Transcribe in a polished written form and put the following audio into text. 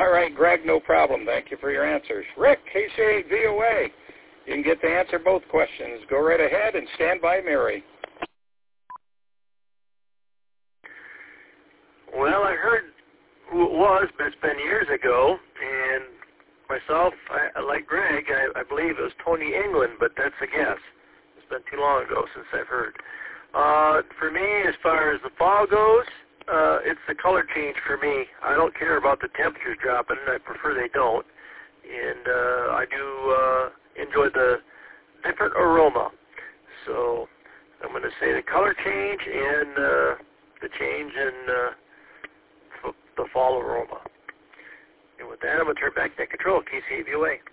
All right, Greg, no problem. Thank you for your answers. Rick, KC8 VOA. You can get to answer both questions. Go right ahead and stand by Mary. Well, I heard who it was, but it's been years ago, and myself, like Greg, I believe it was Tony England, but that's a guess. It's been too long ago since I've heard. For me, as far as the fall goes, it's the color change for me. I don't care about the temperatures dropping. I prefer they don't. And I do enjoy the different aroma. So I'm going to say the color change and the change in the fall aroma. And with that, I'm going to turn back to control, KC VOA.